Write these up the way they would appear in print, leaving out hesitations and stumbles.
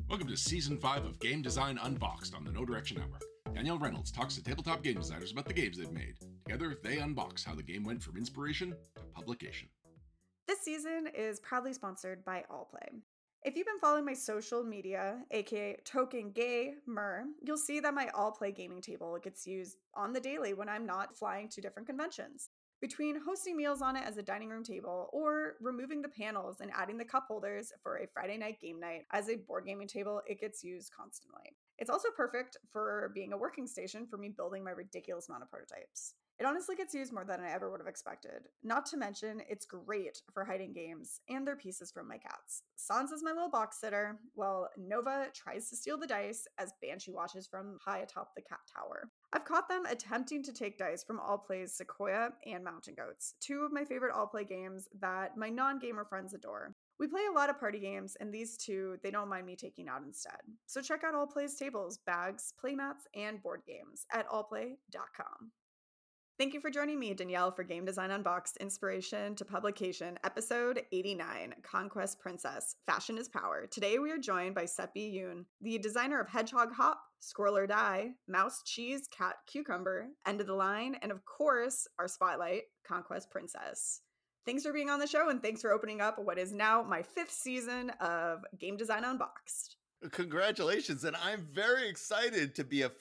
Welcome to Season 5 of Game Design Unboxed on the No Direction Network. Danielle Reynolds talks to tabletop game designers about the games they've made. Together, they unbox how the game went from inspiration to publication. This season is proudly sponsored by Allplay. If you've been following my social media, aka Token Gamer, you'll see that my Allplay gaming table gets used on the daily when I'm not flying to different conventions. Between hosting meals on it as a dining room table or removing the panels and adding the cup holders for a Friday night game night as a board gaming table, it gets used constantly. It's also perfect for being a working station for me building my ridiculous amount of prototypes. It honestly gets used more than I ever would have expected. Not to mention, it's great for hiding games and their pieces from my cats. Sans is my little box sitter, while Nova tries to steal the dice as Banshee watches from high atop the cat tower. I've caught them attempting to take dice from Allplay's Sequoia and Mountain Goats, two of my favorite Allplay games that my non-gamer friends adore. We play a lot of party games, and these two, they don't mind me taking out instead. So check out Allplay's tables, bags, playmats, and board games at allplay.com. Thank you for joining me, Danielle, for Game Design Unboxed Inspiration to Publication, Episode 89, Conquest Princess, Fashion is Power. Today we are joined by Seppi Yoon, the designer of Hedgehog Hop, Squirrel or Die, Mouse Cheese Cat Cucumber, End of the Line, and of course, our spotlight, Conquest Princess. Thanks for being on the show, and thanks for opening up what is now my 5th season of Game Design Unboxed. Congratulations, and I'm very excited to be a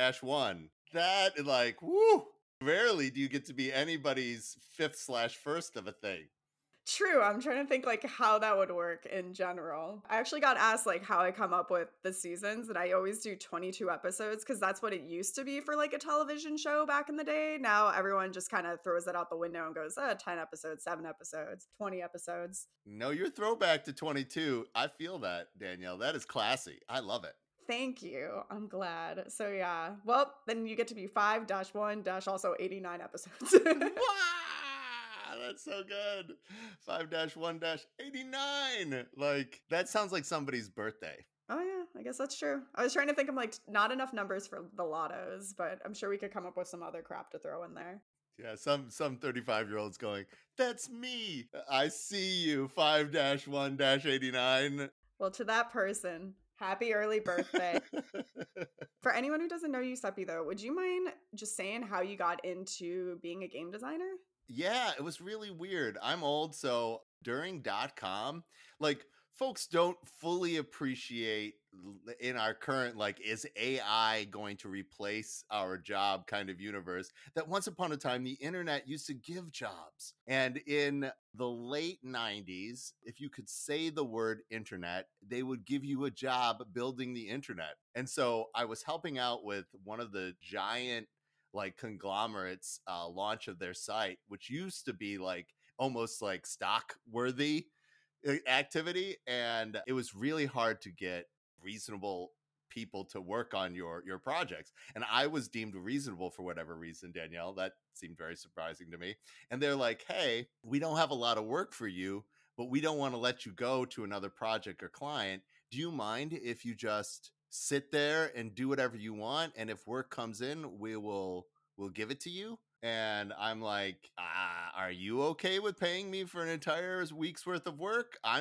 5-1. That, like, woo! Rarely do you get to be anybody's 5th/1st of a thing. True. I'm trying to think like how that would work in general. I actually got asked like how I come up with the seasons, and I always do 22 episodes because that's what it used to be for like a television show back in the day. Now everyone just kind of throws it out the window and goes, 10 episodes, 7 episodes, 20 episodes. No, your throwback to 22. I feel that, Danielle. That is classy. I love it. Thank you. I'm glad. So yeah. Well, then you get to be 5-1- also 89 episodes. Wow, that's so good. 5-1-89. Like, that sounds like somebody's birthday. Oh yeah, I guess that's true. I was trying to think of like not enough numbers for the lottos, but I'm sure we could come up with some other crap to throw in there. Yeah, some 35-year-olds going, that's me. I see you, 5-1-89. Well, to that person, happy early birthday. For anyone who doesn't know you, Seppi, though, would you mind just saying how you got into being a game designer? Yeah, it was really weird. I'm old, so during .com, like, folks don't fully appreciate in our current, like, is AI going to replace our job kind of universe, that once upon a time, the internet used to give jobs. And in the late 90s, if you could say the word internet, they would give you a job building the internet. And so I was helping out with one of the giant like conglomerates launch of their site, which used to be like almost like stock worthy activity, and it was really hard to get reasonable people to work on your projects, and I was deemed reasonable for whatever reason. Danielle, that seemed very surprising to me. And they're like, hey, we don't have a lot of work for you, but we don't want to let you go to another project or client. Do you mind if you just sit there and do whatever you want, and if work comes in, we'll give it to you? And I'm like, are you okay with paying me for an entire week's worth of work? I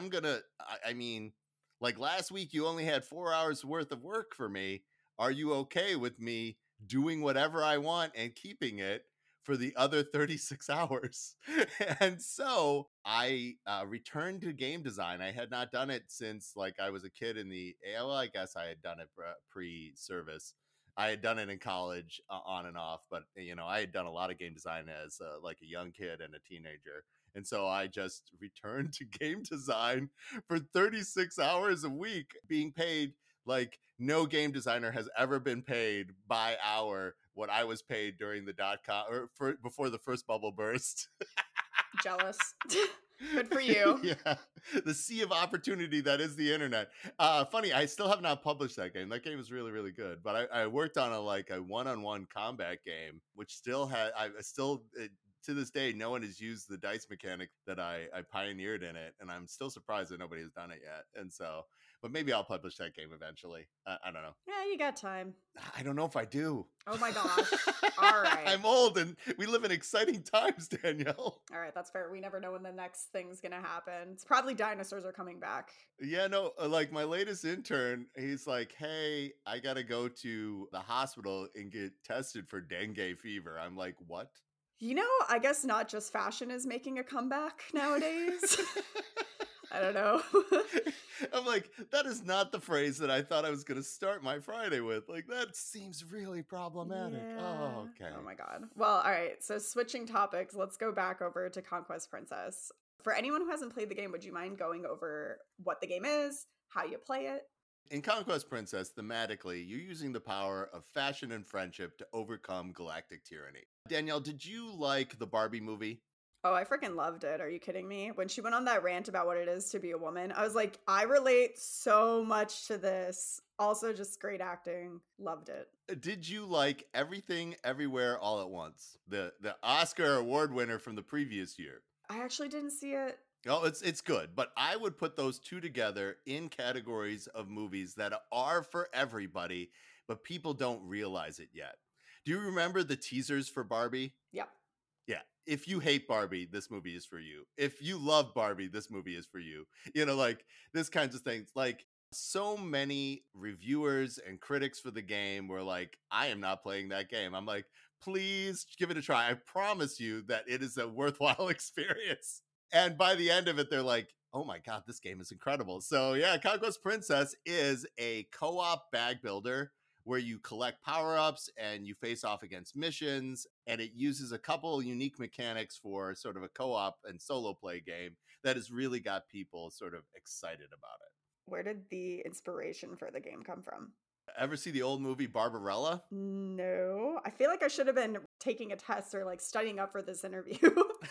mean, like last week you only had 4 hours worth of work for me. Are you okay with me doing whatever I want and keeping it for the other 36 hours? And so I returned to game design. I had not done it since like I was a kid in the, well, I guess I had done it pre-service. I had done it in college on and off, but you know, I had done a lot of game design as like a young kid and a teenager. And so I just returned to game design for 36 hours a week, being paid like no game designer has ever been paid by hour what I was paid during the .com or before the first bubble burst. Jealous. Good for you. Yeah, the sea of opportunity that is the internet. Funny, I still have not published that game. That game is really, really good. But I worked on a one-on-one combat game, which still had, to this day, no one has used the dice mechanic that I pioneered in it, and I'm still surprised that nobody has done it yet. And so, but maybe I'll publish that game eventually. I don't know. Yeah, you got time. I don't know if I do. Oh my gosh. All right. I'm old and we live in exciting times, Danielle. All right, that's fair. We never know when the next thing's gonna happen. It's probably dinosaurs are coming back. Yeah, no, like my latest intern, he's like, hey, I got to go to the hospital and get tested for dengue fever. I'm like, what? You know, I guess not just fashion is making a comeback nowadays. I don't know. I'm like, that is not the phrase that I thought I was going to start my Friday with. Like, that seems really problematic. Yeah. Oh, okay. Oh my God. Well, all right. So switching topics, let's go back over to Conquest Princess. For anyone who hasn't played the game, would you mind going over what the game is, how you play it? In Conquest Princess, thematically, you're using the power of fashion and friendship to overcome galactic tyranny. Danielle, did you like the Barbie movie? Oh, I freaking loved it. Are you kidding me? When she went on that rant about what it is to be a woman, I was like, I relate so much to this. Also, just great acting. Loved it. Did you like Everything Everywhere All at Once? The Oscar award winner from the previous year. I actually didn't see it. Oh, it's good, but I would put those two together in categories of movies that are for everybody, but people don't realize it yet. Do you remember the teasers for Barbie? Yep. Yeah. If you hate Barbie, this movie is for you. If you love Barbie, this movie is for you. You know, like this kinds of things. Like so many reviewers and critics for the game were like, I am not playing that game. I'm like, please give it a try. I promise you that it is a worthwhile experience. And by the end of it, they're like, oh my God, this game is incredible. So yeah, Conquest Princess is a co-op bag builder where you collect power-ups and you face off against missions, and it uses a couple unique mechanics for sort of a co-op and solo play game that has really got people sort of excited about it. Where did the inspiration for the game come from? Ever see the old movie Barbarella? No. I feel like I should have been taking a test or like studying up for this interview.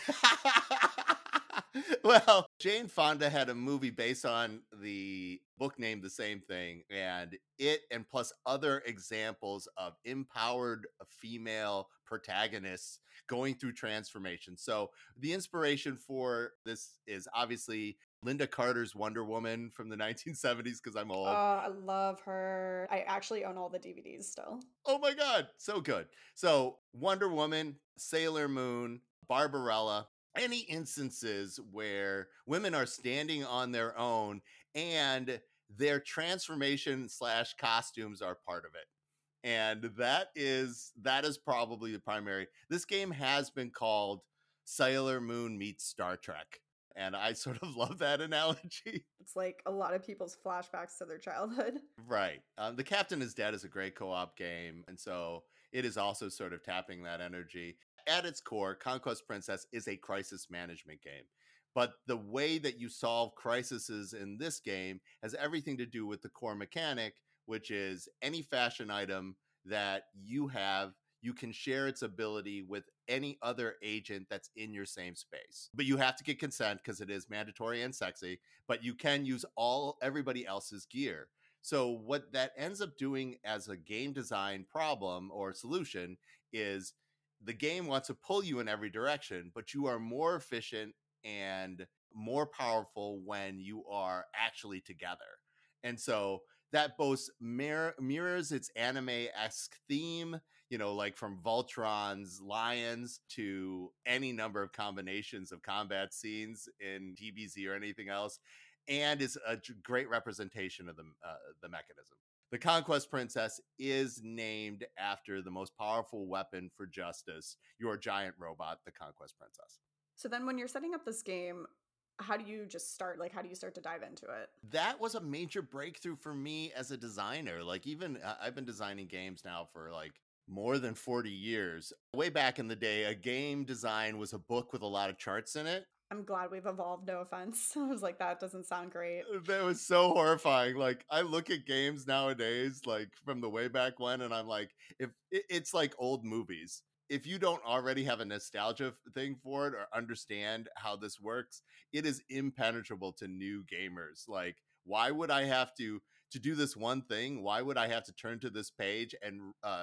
Well, Jane Fonda had a movie based on the book named the same thing, and it and plus other examples of empowered female protagonists going through transformation. So the inspiration for this is obviously Linda Carter's Wonder Woman from the 1970s, because I'm old. Oh, I love her. I actually own all the DVDs still. Oh my God, so good. So Wonder Woman, Sailor Moon, Barbarella, any instances where women are standing on their own and their transformation / costumes are part of it. And that is probably the primary. This game has been called Sailor Moon meets Star Trek. And I sort of love that analogy. It's like a lot of people's flashbacks to their childhood. Right. The Captain is Dead is a great co-op game. And so it is also sort of tapping that energy. At its core, Conquest Princess is a crisis management game. But the way that you solve crises in this game has everything to do with the core mechanic, which is any fashion item that you have, you can share its ability with any other agent that's in your same space. But you have to get consent because it is mandatory and sexy, but you can use everybody else's gear. So what that ends up doing as a game design problem or solution is the game wants to pull you in every direction, but you are more efficient and more powerful when you are actually together. And so that both mirrors its anime-esque theme, you know, like from Voltron's lions to any number of combinations of combat scenes in DBZ or anything else, and is a great representation of the mechanism. The Conquest Princess is named after the most powerful weapon for justice, your giant robot, the Conquest Princess. So then when you're setting up this game, how do you just start? Like, how do you start to dive into it? That was a major breakthrough for me as a designer. Like, even I've been designing games now for like more than 40 years. Way back in the day, a game design was a book with a lot of charts in it. I'm glad we've evolved, no offense. I was like, that doesn't sound great. That was so horrifying. Like, I look at games nowadays, like from the way back when, and I'm like, if it's like old movies. If you don't already have a nostalgia thing for it or understand how this works, it is impenetrable to new gamers. Like, why would I have to do this one thing? Why would I have to turn to this page and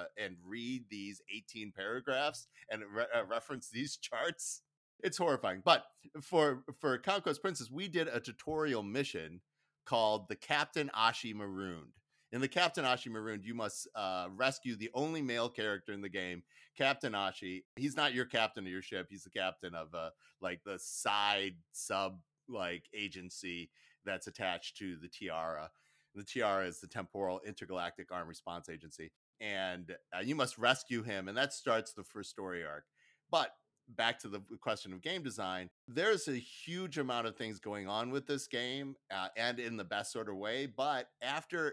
read these 18 paragraphs and reference these charts? It's horrifying. But for Conquest Princess, we did a tutorial mission called the Captain Ashi Marooned. In the Captain Ashi Marooned, you must rescue the only male character in the game, Captain Ashi. He's not your captain of your ship. He's the captain of like the side sub like agency that's attached to the Tiara. The Tiara is the Temporal Intergalactic Armed Response Agency, and you must rescue him, and that starts the first story arc. But back to the question of game design, there's a huge amount of things going on with this game, and in the best sort of way. But after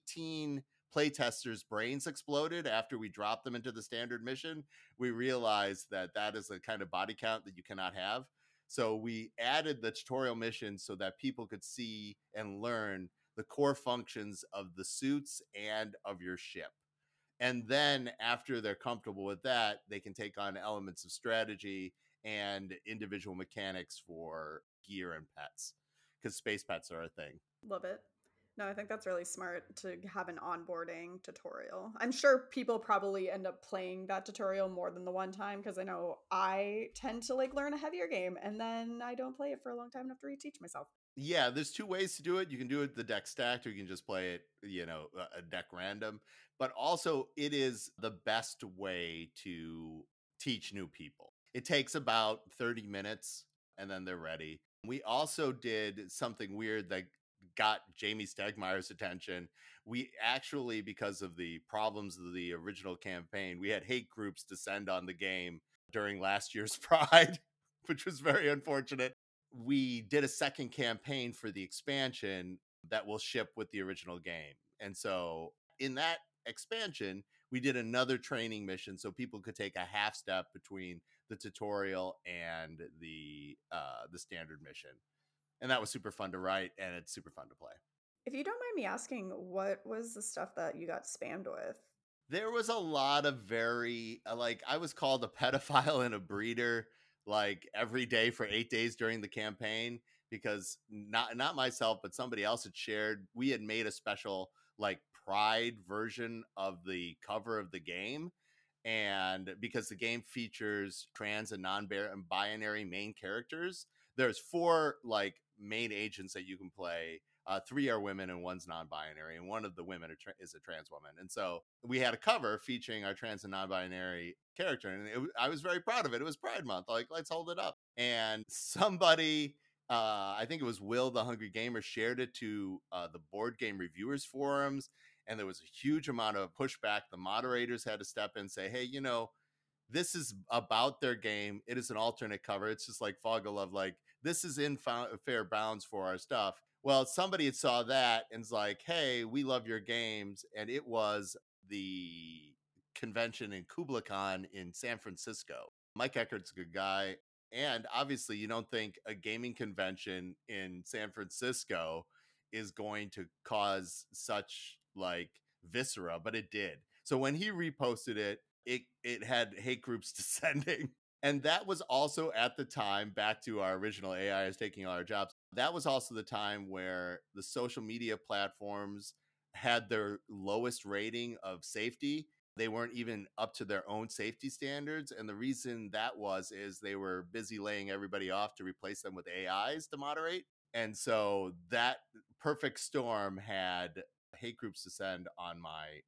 18 playtesters' brains exploded after we dropped them into the standard mission, we realized that that is a kind of body count that you cannot have. So we added the tutorial mission so that people could see and learn the core functions of the suits and of your ship. And then after they're comfortable with that, they can take on elements of strategy and individual mechanics for gear and pets, because space pets are a thing. Love it. No, I think that's really smart to have an onboarding tutorial. I'm sure people probably end up playing that tutorial more than the one time, because I know I tend to like learn a heavier game and then I don't play it for a long time enough to reteach myself. Yeah, there's two ways to do it. You can do it the deck stacked, or you can just play it, a deck random. But also, it is the best way to teach new people. It takes about 30 minutes and then they're ready. We also did something weird that got Jamie Stegmaier's attention. We actually, because of the problems of the original campaign, we had hate groups descend on the game during last year's Pride, which was very unfortunate. We did a second campaign for the expansion that will ship with the original game. And so in that expansion, we did another training mission so people could take a half step between the tutorial and the standard mission. And that was super fun to write, and it's super fun to play. If you don't mind me asking, what was the stuff that you got spammed with? There was a lot of very, I was called a pedophile and a breeder, like every day for 8 days during the campaign, because not myself, but somebody else had shared. We had made a special like Pride version of the cover of the game. And because the game features trans and non-binary main characters, there's 4 like main agents that you can play. 3 are women and 1's non-binary, and one of the women is a trans woman. And so we had a cover featuring our trans and non-binary character, and I was very proud of it. It was Pride Month, like let's hold it up. And somebody, I think it was Will the Hungry Gamer, shared it to the Board Game Reviewers forums, and there was a huge amount of pushback. The moderators had to step in and say, hey, this is about their game. It is an alternate cover. It's just like Fog of Love. Like, this is in fair bounds for our stuff. Well, somebody had saw that and's like, hey, we love your games. And it was the convention in Kubla Khan in San Francisco. Mike Eckert's a good guy. And obviously, you don't think a gaming convention in San Francisco is going to cause such like viscera, but it did. So when he reposted it, it had hate groups descending. And that was also at the time, back to our original AI is taking all our jobs, that was also the time where the social media platforms had their lowest rating of safety. They weren't even up to their own safety standards. And the reason that is they were busy laying everybody off to replace them with AIs to moderate. And so that perfect storm had hate groups descend on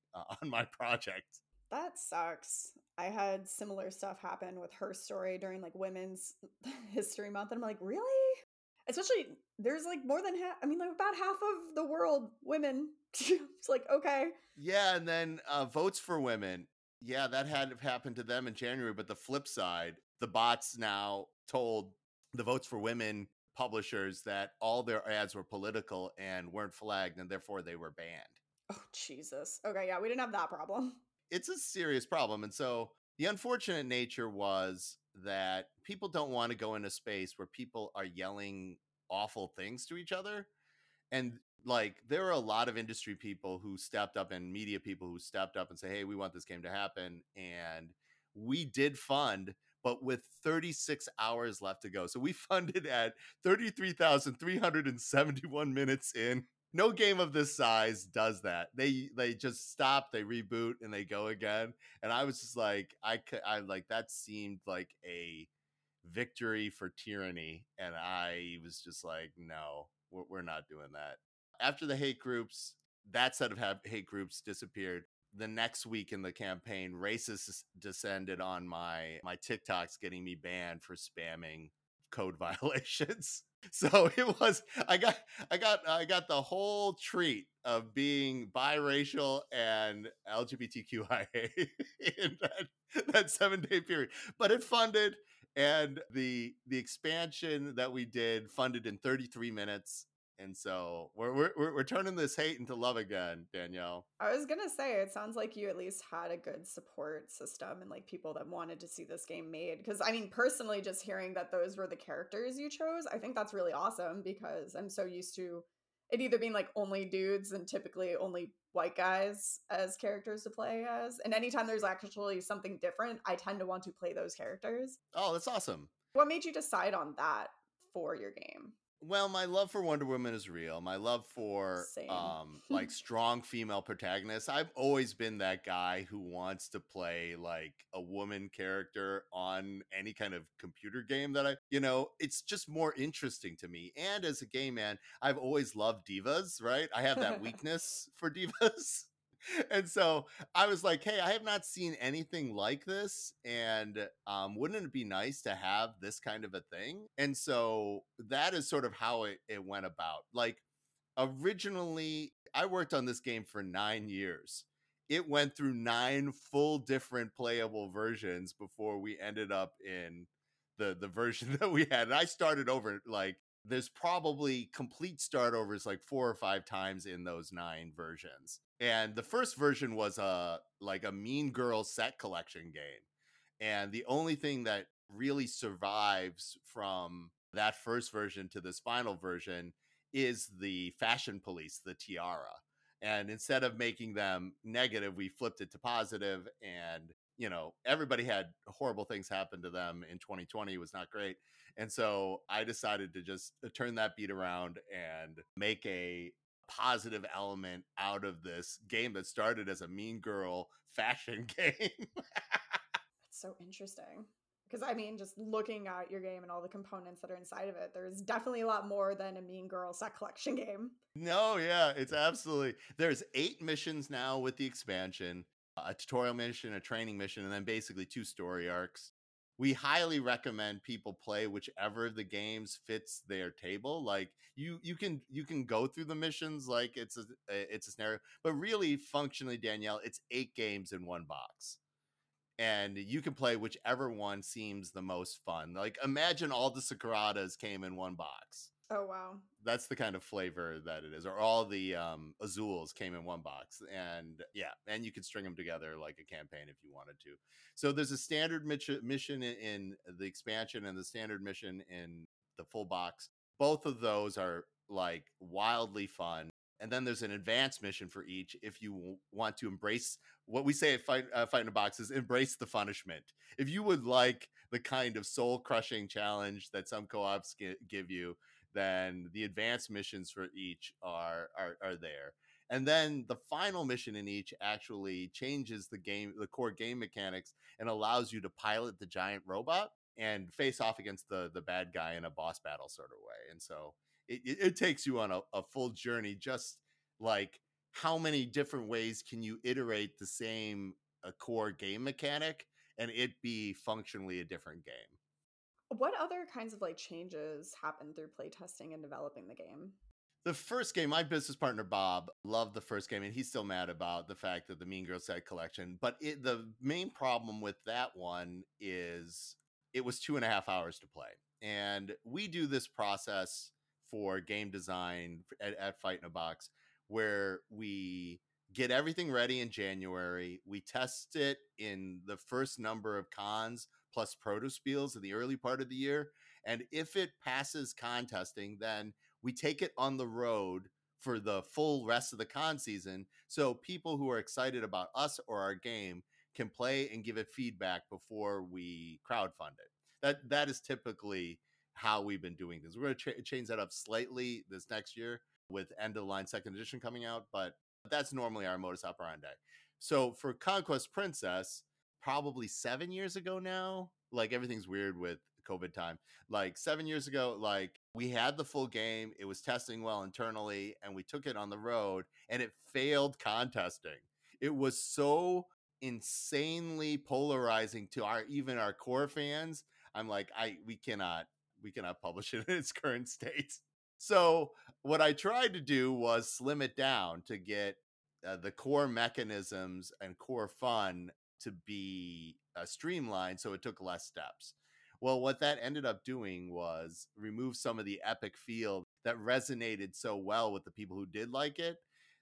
my project. That sucks. I had similar stuff happen with Her Story during like Women's History Month, and I'm like, really? Especially there's like more than half. I mean, like about half of the world women. It's like, okay. Yeah, and then Votes for Women. Yeah, that had happened to them in January. But the flip side, the bots now told the Votes for Women publishers that all their ads were political and weren't flagged, and therefore they were banned. Oh, Jesus. Okay, yeah, we didn't have that problem. It's a serious problem. And so the unfortunate nature was that people don't want to go in a space where people are yelling awful things to each other. And like, there are a lot of industry people who stepped up and media people who stepped up and say, hey, we want this game to happen. And we did fund, but with 36 hours left to go. So we funded at 33,371 minutes in. No game of this size does that. They just stop, they reboot, and they go again. And I was just like, I like, that seemed like a victory for tyranny. And I was just like, no, we're not doing that. After the hate groups, that set of hate groups disappeared. The next week in the campaign, racists descended on my TikToks, getting me banned for spamming code violations. So it was I got the whole treat of being biracial and LGBTQIA in that 7-day period. But it funded, and the expansion that we did funded in 33 minutes. And so we're turning this hate into love again, Danielle. I was gonna say, it sounds like you at least had a good support system and like people that wanted to see this game made. Because I mean, personally, just hearing that those were the characters you chose, I think that's really awesome because I'm so used to it either being like only dudes and typically only white guys as characters to play as. And anytime there's actually something different, I tend to want to play those characters. Oh, that's awesome. What made you decide on that for your game? Well, my love for Wonder Woman is real. My love for Same. like strong female protagonists. I've always been that guy who wants to play like a woman character on any kind of computer game that it's just more interesting to me. And as a gay man, I've always loved divas, right? I have that weakness for divas. And so I was like, hey, I have not seen anything like this. And wouldn't it be nice to have this kind of a thing? And so that is sort of how it went about. Like, originally, I worked on this game for 9 years. It went through 9 full different playable versions before we ended up in the version that we had. And I started over, like, there's probably complete start overs like 4 or 5 times in those 9 versions. And the first version was a Mean Girls set collection game. And the only thing that really survives from that first version to this final version is the fashion police, the tiara. And instead of making them negative, we flipped it to positive. And, everybody had horrible things happen to them in 2020. It was not great. And so I decided to just turn that beat around and make a positive element out of this game that started as a mean girl fashion game. That's so interesting. Because I mean, just looking at your game and all the components that are inside of it, there's definitely a lot more than a Mean Girl set collection game. No, yeah, it's absolutely. There's 8 missions now with the expansion, a tutorial mission, a training mission, and then basically 2 story arcs. We highly recommend people play whichever of the games fits their table. Like you can go through the missions like it's a scenario, but really functionally, Danielle, it's 8 games in one box. And you can play whichever one seems the most fun. Like, imagine all the Sakuratas came in one box. Oh, wow. That's the kind of flavor that it is. Or all the Azules came in one box. And yeah, and you could string them together like a campaign if you wanted to. So there's a standard mission in the expansion and the standard mission in the full box. Both of those are like wildly fun. And then there's an advanced mission for each if you want to embrace what we say at Fight in a Box is embrace the punishment. If you would like the kind of soul-crushing challenge that some co-ops give you, then the advanced missions for each are there. And then the final mission in each actually changes the core game mechanics, and allows you to pilot the giant robot and face off against the bad guy in a boss battle sort of way. And so it takes you on a full journey, just like how many different ways can you iterate the same core game mechanic and it be functionally a different game. What other kinds of like changes happened through playtesting and developing the game? The first game, my business partner Bob loved the first game, and he's still mad about the fact that the Mean Girls set collection. But the main problem with that one is it was 2.5 hours to play. And we do this process for game design at Fight in a Box, where we get everything ready in January. We test it in the first number of cons plus proto spiels in the early part of the year. And if it passes con testing, then we take it on the road for the full rest of the con season. So people who are excited about us or our game can play and give it feedback before we crowdfund it. That is typically how we've been doing things. We're going to change that up slightly this next year with End of the Line 2nd edition coming out, but that's normally our modus operandi. So for Conquest Princess, probably 7 years ago now, like everything's weird with COVID time. Like 7 years ago, like we had the full game, it was testing well internally, and we took it on the road, and it failed contesting. It was so insanely polarizing to our core fans. I'm like, we cannot publish it in its current state. So what I tried to do was slim it down to get the core mechanisms and core fun to be streamlined, so it took less steps. Well, what that ended up doing was remove some of the epic feel that resonated so well with the people who did like it,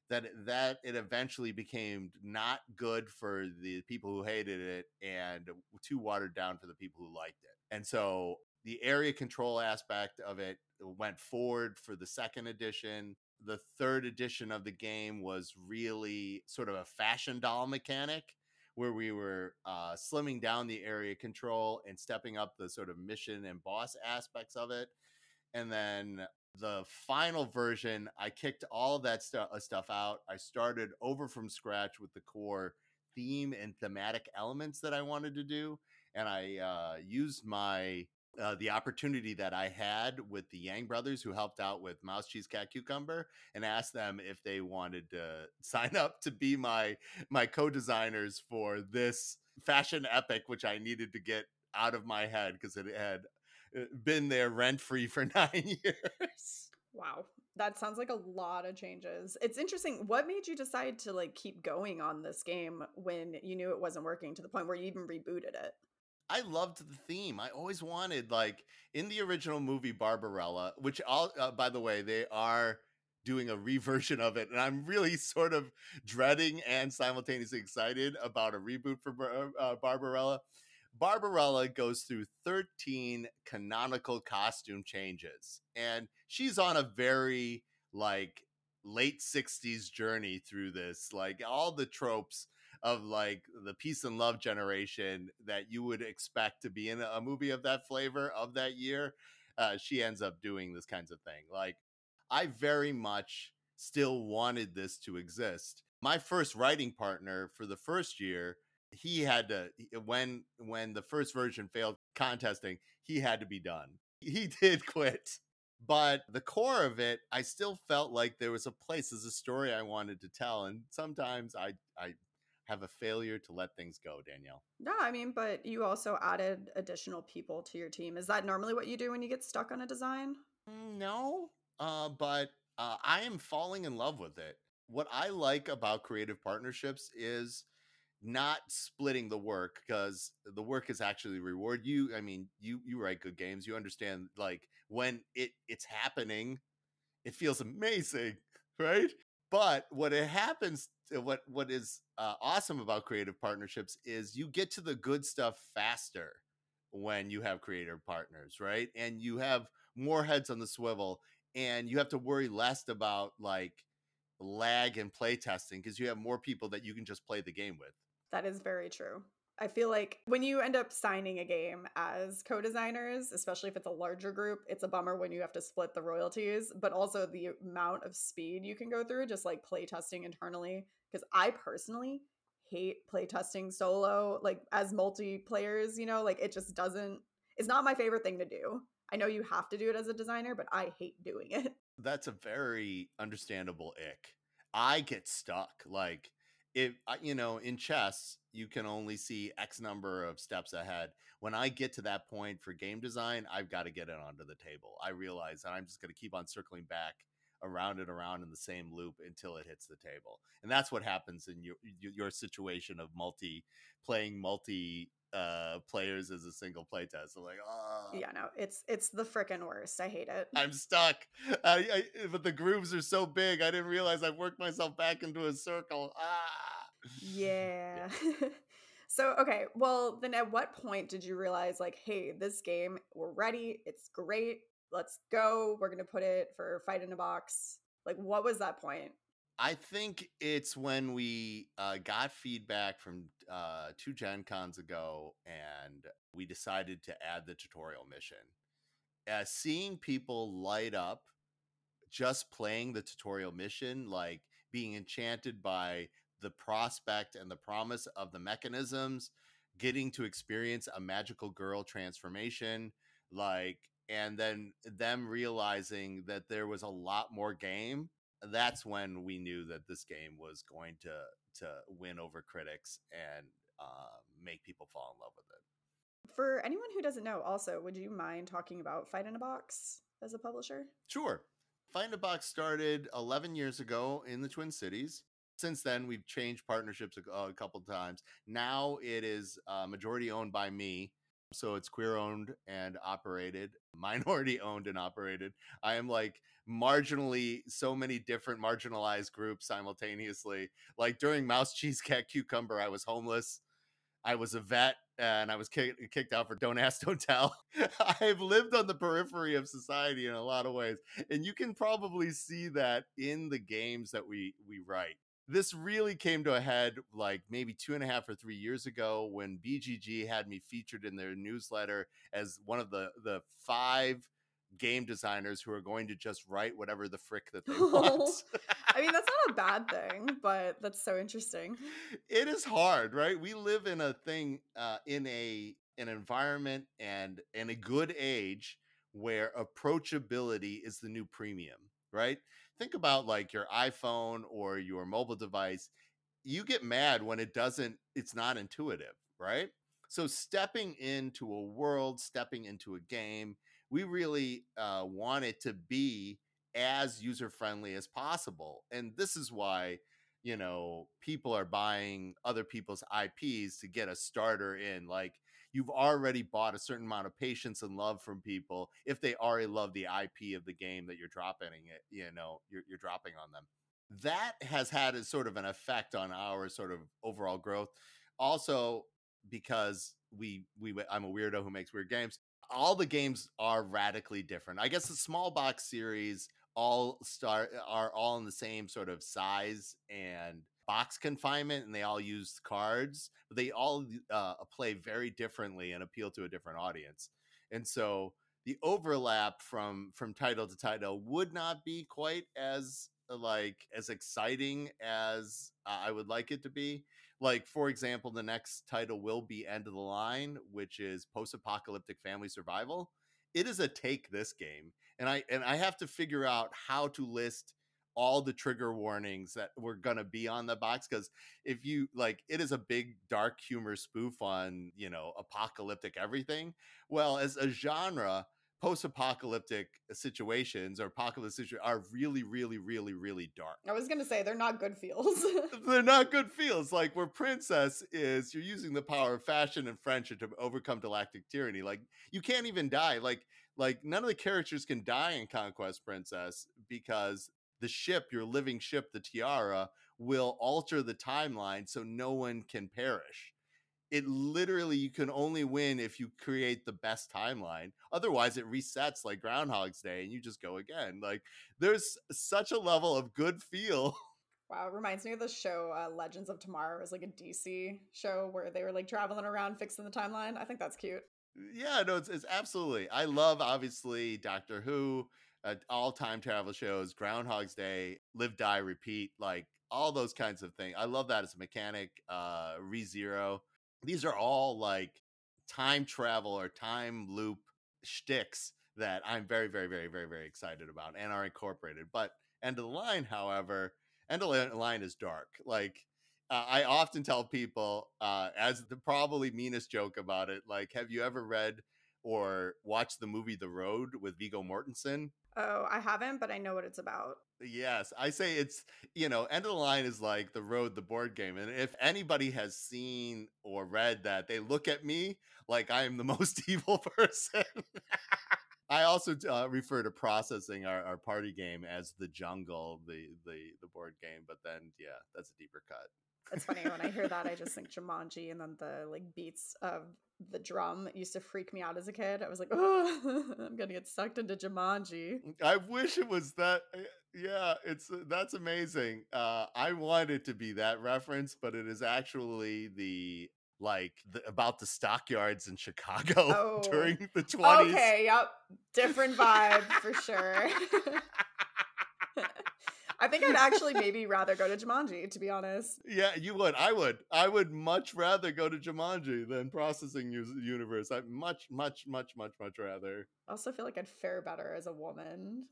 that it eventually became not good for the people who hated it and too watered down for the people who liked it. And so the area control aspect of it went forward for the second edition. The third edition of the game was really sort of a fashion doll mechanic, where we were slimming down the area control and stepping up the sort of mission and boss aspects of it. And then the final version, I kicked all of that stuff out. I started over from scratch with the core theme and thematic elements that I wanted to do. And I used the opportunity that I had with the Yang brothers, who helped out with Mouse, Cheese, Cat, Cucumber, and asked them if they wanted to sign up to be my co-designers for this fashion epic, which I needed to get out of my head because it had been there rent-free for 9 years. Wow. That sounds like a lot of changes. It's interesting. What made you decide to like keep going on this game when you knew it wasn't working, to the point where you even rebooted it? I loved the theme. I always wanted, like, in the original movie Barbarella, which by the way, they are doing a reversion of it, and I'm really sort of dreading and simultaneously excited about a reboot for Barbarella. Barbarella goes through 13 canonical costume changes, and she's on a very like late 60s journey through this, like all the tropes of like the peace and love generation that you would expect to be in a movie of that flavor of that year. She ends up doing this kinds of thing. Like, I very much still wanted this to exist. My first writing partner for the first year, he had to, when the first version failed contesting, he had to be done. He did quit. But the core of it, I still felt like there was a place, there's a story I wanted to tell. And sometimes I have a failure to let things go, Danielle. No, I mean, but you also added additional people to your team. Is that normally what you do when you get stuck on a design? No, but I am falling in love with it. What I like about creative partnerships is not splitting the work, because the work is actually reward. I mean, you write good games. You understand, like, when it's happening, it feels amazing, right? But what is awesome about creative partnerships is you get to the good stuff faster when you have creative partners, right? And you have more heads on the swivel, and you have to worry less about like lag and play testing, because you have more people that you can just play the game with. That is very true. I feel like when you end up signing a game as co-designers, especially if it's a larger group, it's a bummer when you have to split the royalties, but also the amount of speed you can go through just like play testing internally. Because I personally hate play testing solo, like as multiplayers, like it just doesn't, it's not my favorite thing to do. I know you have to do it as a designer, but I hate doing it. That's a very understandable ick. I get stuck. Like, in chess, you can only see X number of steps ahead. When I get to that point for game design, I've got to get it onto the table. I realize that I'm just going to keep on circling back around and around in the same loop until it hits the table. And that's what happens in your situation of multi players as a single playtest. So like, oh Yeah, no, it's the frickin' worst. I hate it. I'm stuck. But the grooves are so big, I didn't realize I worked myself back into a circle. Yeah. So, okay, well, then at what point did you realize, like, hey, this game, we're ready, it's great, let's go, we're gonna put it for Fight in a Box? Like, what was that point? I think it's when we got feedback from 2 Gen Cons ago, and we decided to add the tutorial mission. Seeing people light up just playing the tutorial mission, like being enchanted by the prospect and the promise of the mechanisms, getting to experience a magical girl transformation, like, and then them realizing that there was a lot more game. That's when we knew that this game was going to win over critics and make people fall in love with it. For anyone who doesn't know, also, would you mind talking about Fight in a Box as a publisher? Sure. Fight in a Box started 11 years ago in the Twin Cities. Since then, we've changed partnerships a couple times. Now it is majority owned by me. So it's queer owned and operated, minority owned and operated. I am like marginally so many different marginalized groups simultaneously. Like during Mouse, Cheese, Cat, Cucumber, I was homeless. I was a vet and I was kicked out for Don't Ask, Don't Tell. I've lived on the periphery of society in a lot of ways. And you can probably see that in the games that we write. This really came to a head like maybe 2.5 or 3 years ago when BGG had me featured in their newsletter as one of the 5 game designers who are going to just write whatever the frick that they want. I mean, that's not a bad thing, but that's so interesting. It is hard, right? We live in a thing, in an environment and in a good age where approachability is the new premium, right? Think about like your iPhone or your mobile device. You get mad when it's not intuitive, right? So stepping into a world, stepping into a game, we really want it to be as user friendly as possible. And this is why, people are buying other people's IPs to get a starter in. Like, you've already bought a certain amount of patience and love from people if they already love the IP of the game that you're dropping you're dropping on them. That has had a sort of an effect on our sort of overall growth. Also, because I'm a weirdo who makes weird games. All the games are radically different. I guess the small box series are all in the same sort of size and box confinement, and they all use cards, but they all play very differently and appeal to a different audience. And so the overlap from title to title would not be quite as exciting as I would like it to be. Like, for example, the next title will be End of the Line, which is post-apocalyptic family survival. It is a take this game, and I have to figure out how to list all the trigger warnings that were going to be on the box, because if you like, it is a big dark humor spoof on apocalyptic everything. Well, as a genre, post-apocalyptic situations or apocalypse situations are really, really, really, really dark. I was gonna say they're not good feels. They're not good feels. Like, where Princess is, you're using the power of fashion and friendship to overcome galactic tyranny. Like, you can't even die. Like none of the characters can die in Conquest Princess because the ship, your living ship, the Tiara, will alter the timeline so no one can perish. It literally, you can only win if you create the best timeline. Otherwise, it resets like Groundhog's Day and you just go again. Like, there's such a level of good feel. Wow, it reminds me of the show Legends of Tomorrow. It was like a DC show where they were like traveling around fixing the timeline. I think that's cute. Yeah, no, it's absolutely. I love, obviously, Doctor Who, all time travel shows, Groundhog's Day, Live, Die, Repeat, like all those kinds of things. I love that as a mechanic. ReZero. These are all like time travel or time loop shticks that I'm very, very, very, very, very excited about and are incorporated. But End of the Line, however, End of the Line is dark. Like, I often tell people, as the probably meanest joke about it, like, have you ever read or watched the movie The Road with Viggo Mortensen? Oh, I haven't, but I know what it's about. Yes, I say it's, End of the Line is like The Road, the board game. And if anybody has seen or read that, they look at me like I am the most evil person. I also refer to Processing, our party game, as The Jungle, the board game. But then, yeah, that's a deeper cut. It's funny, when I hear that, I just think Jumanji, and then the like beats of the drum used to freak me out as a kid. I was like, oh, I'm gonna get sucked into Jumanji. I wish it was that. Yeah, that's amazing. I want it to be that reference, but it is actually about the stockyards in Chicago during the 20s. Okay, yep, different vibe for sure. I think I'd actually maybe rather go to Jumanji, to be honest. Yeah, you would. I would much rather go to Jumanji than Processing Universe. I much rather. I also feel like I'd fare better as a woman.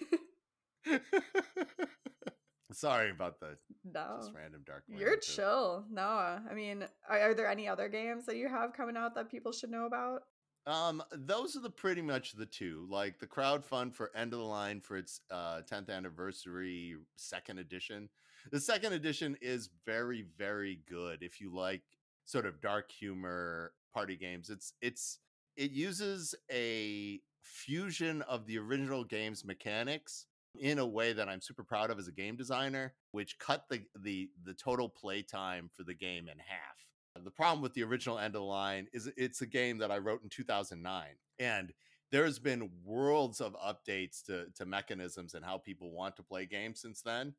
Sorry about the just No, random dark you're language. chill. No, I mean, are there any other games that you have coming out that people should know about? Those are the pretty much the two. Like the crowdfund for End of the Line for its 10th anniversary second edition. The second edition is very, very good if you like sort of dark humor party games. It uses a fusion of the original game's mechanics in a way that I'm super proud of as a game designer, which cut the total play time for the game in half. The problem with the original End of the Line is it's a game that I wrote in 2009, and there's been worlds of updates to mechanisms and how people want to play games since then.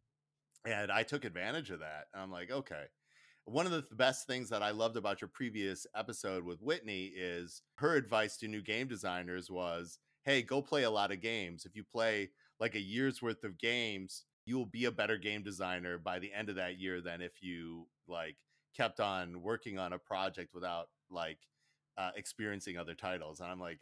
And I took advantage of that. I'm like, okay. One of the best things that I loved about your previous episode with Whitney is her advice to new game designers was, hey, go play a lot of games. If you play like a year's worth of games, you will be a better game designer by the end of that year than if you like kept on working on a project without like experiencing other titles. And I'm like,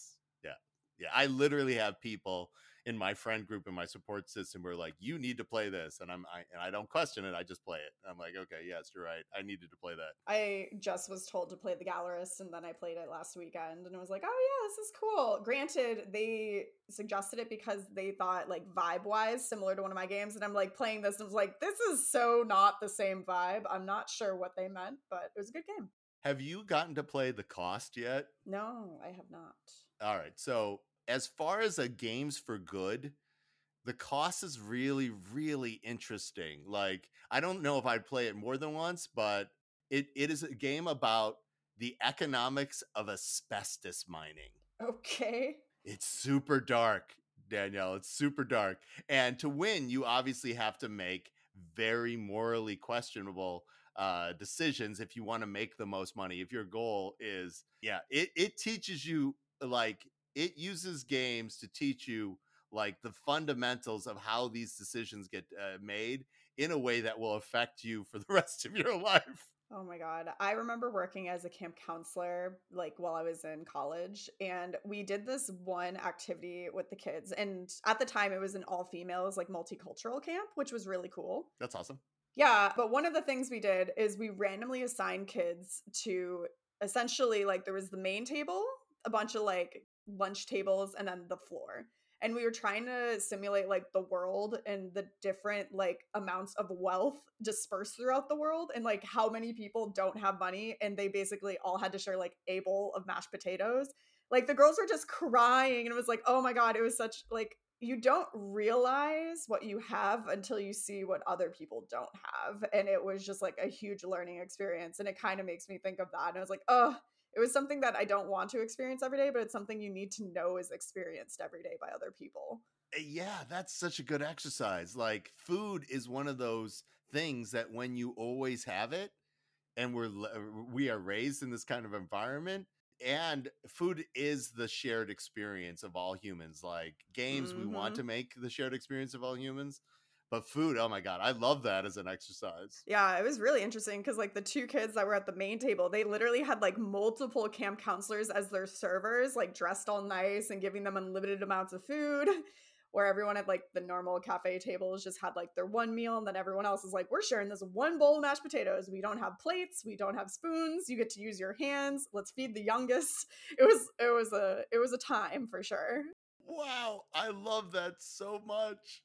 yeah. I literally have people in my friend group and my support system who are like, you need to play this, and I don't question it. I just play it. I'm like, okay, yes, you're right. I needed to play that. I just was told to play The Gallerist, and then I played it last weekend, and I was like, oh yeah, this is cool. Granted, they suggested it because they thought like vibe-wise similar to one of my games, and I'm like playing this and I was like, this is so not the same vibe. I'm not sure what they meant, but it was a good game. Have you gotten to play The Cost yet? No, I have not. All right. So as far as a games for good, The Cost is really, really interesting. Like, I don't know if I'd play it more than once, but it is a game about the economics of asbestos mining. Okay. It's super dark, Danielle. It's super dark. And to win, you obviously have to make very morally questionable decisions if you want to make the most money. If your goal is, it teaches you, like, it uses games to teach you like the fundamentals of how these decisions get made in a way that will affect you for the rest of your life. Oh my God. I remember working as a camp counselor like while I was in college, and we did this one activity with the kids. And at the time it was an all females like multicultural camp, which was really cool. That's awesome. Yeah, but one of the things we did is we randomly assigned kids to essentially like there was the main table, a bunch of like lunch tables, and then the floor. And we were trying to simulate like the world and the different like amounts of wealth dispersed throughout the world and like how many people don't have money and they basically all had to share like a bowl of mashed potatoes. Like the girls were just crying and it was like, "Oh my God, it was such like you don't realize what you have until you see what other people don't have." And it was just like a huge learning experience. And it kind of makes me think of that. And I was like, oh, it was something that I don't want to experience every day, but it's something you need to know is experienced every day by other people. Yeah, that's such a good exercise. Like food is one of those things that when you always have it and we are raised in this kind of environment, and food is the shared experience of all humans. Like games, we want to make the shared experience of all humans, but food, oh my God, I love that as an exercise. Yeah, it was really interesting because like the two kids that were at the main table, they literally had like multiple camp counselors as their servers, like dressed all nice and giving them unlimited amounts of food. Where everyone at like the normal cafe tables just had like their one meal, and then everyone else is like, we're sharing this one bowl of mashed potatoes. We don't have plates, we don't have spoons. You get to use your hands. Let's feed the youngest. It was a time for sure. Wow, I love that so much.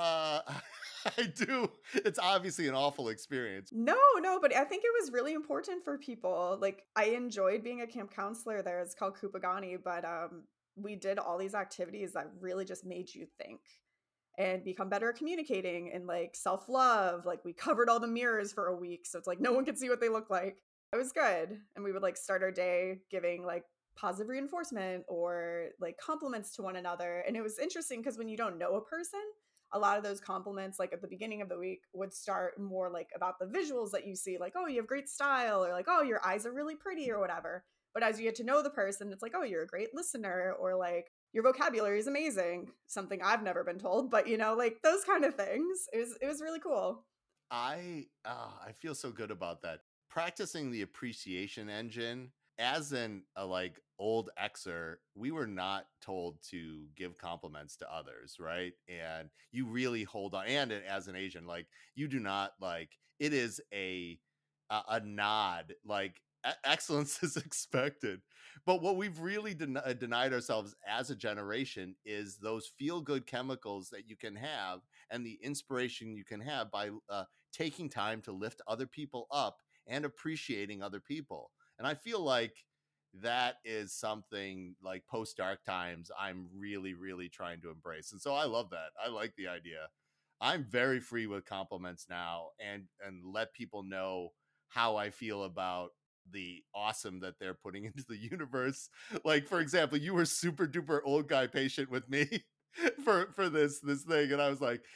I do. It's obviously an awful experience. No, but I think it was really important for people. Like I enjoyed being a camp counselor there. It's called Kupagani, but we did all these activities that really just made you think and become better at communicating and like self-love. Like we covered all the mirrors for a week, so it's like no one could see what they look like. It was good. And we would like start our day giving like positive reinforcement or like compliments to one another. And it was interesting because when you don't know a person, a lot of those compliments like at the beginning of the week would start more like about the visuals that you see, like, oh, you have great style, or like, oh, your eyes are really pretty or whatever. But as you get to know the person, it's like, oh, you're a great listener, or like, your vocabulary is amazing. Something I've never been told, but like those kind of things. It was really cool. I feel so good about that. Practicing the appreciation engine as an like old Xer, we were not told to give compliments to others, right? And you really hold on. And as an Asian, like you do not like it is a nod, like excellence is expected. But what we've really denied ourselves as a generation is those feel good chemicals that you can have and the inspiration you can have by taking time to lift other people up and appreciating other people. And I feel like that is something like post dark times I'm really, really trying to embrace. And so I love that. I like the idea. I'm very free with compliments now and let people know how I feel about the awesome that they're putting into the universe. Like, for example, you were super duper old guy patient with me for this thing, and I was like,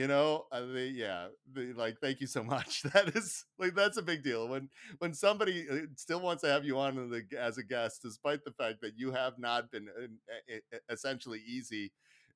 like, thank you so much. That is like that's a big deal when somebody still wants to have you on as a guest, despite the fact that you have not been essentially easy